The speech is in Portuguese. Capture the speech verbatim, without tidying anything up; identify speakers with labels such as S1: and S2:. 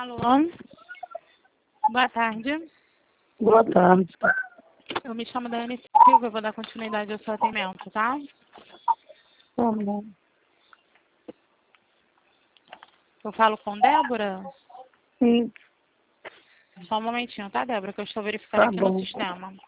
S1: Alô? Boa tarde.
S2: Boa tarde.
S1: Eu me chamo Dani Silva, eu vou dar continuidade ao seu atendimento, tá?
S2: Tá bom.
S1: Eu falo com Débora?
S2: Sim,
S1: Só um momentinho, tá, Débora? Que eu estou verificando
S2: tá
S1: aqui
S2: bom.
S1: no sistema.